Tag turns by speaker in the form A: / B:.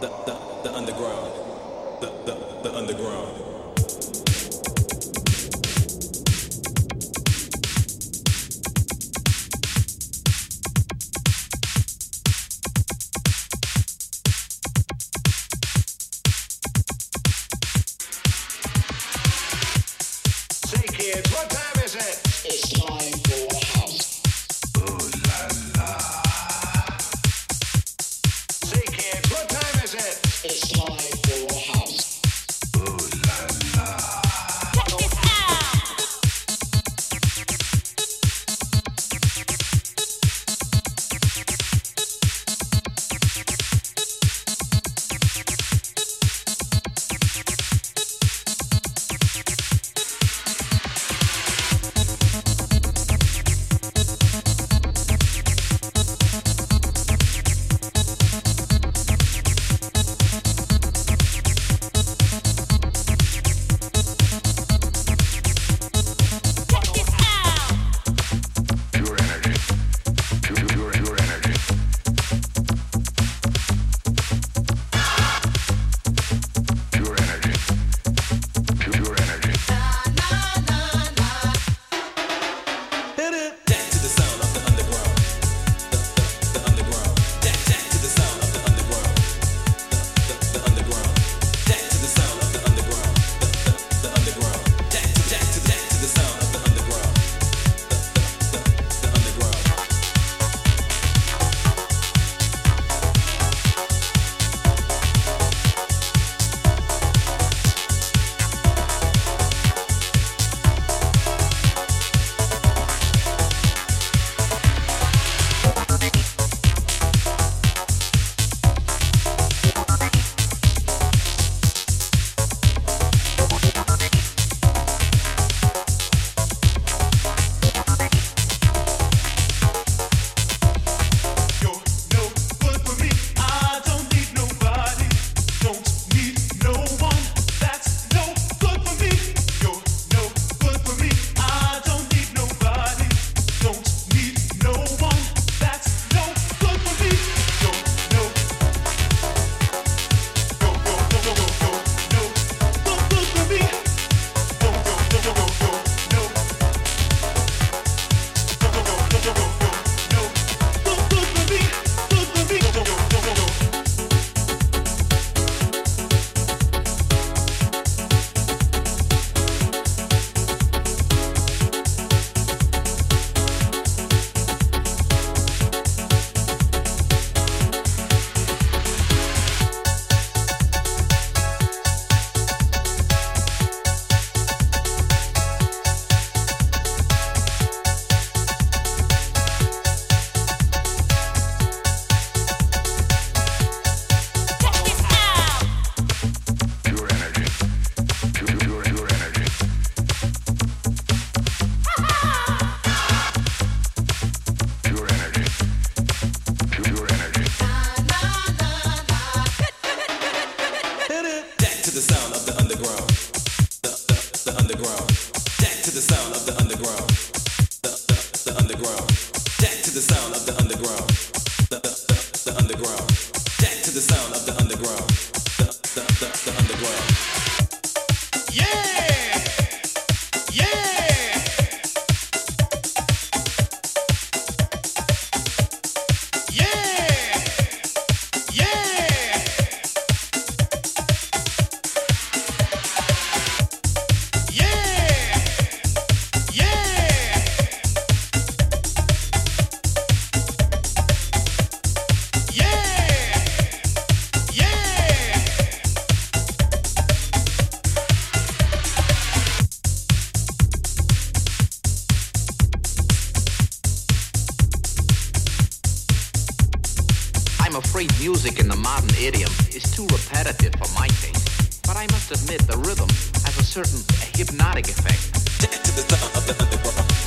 A: the underground, the underground.
B: Say kids, what time is it?
C: It's time for house.
B: Ooh la la. Say kids, what time is it?
C: It's time for house.
B: Ooh la la.
D: Check this out. Check this out.
B: Pure energy. Pure energy. Pure energy. Pure energy.
A: Jack to the sound of the underground, the underground. Jack to the sound of the underground, the underground. Jack to the sound of the underground, the underground. Jack to the sound of the underground, the underground.
E: You're no good for me. I don't need nobody. Don't need no one. That's no good for me. You're no good for me. I don't need nobody. Don't need no one. That's no good for me. You're no. Go no good for me. Go no.
D: Check this out.
B: Pure energy. Pure energy. Pure energy. Pure energy.
A: Jack to the sound of the underground, the underground. Jack to the sound of the underground, the underground. Jack to the sound of the underground, the underground. Jack to the sound of the underground, the underground.
E: Yeah! Yeah! Yeah! Yeah!
F: I'm afraid music in the modern idiom is too repetitive for my taste. But I must admit the rhythm has a certain hypnotic effect.
A: Jack to the sound of the underground.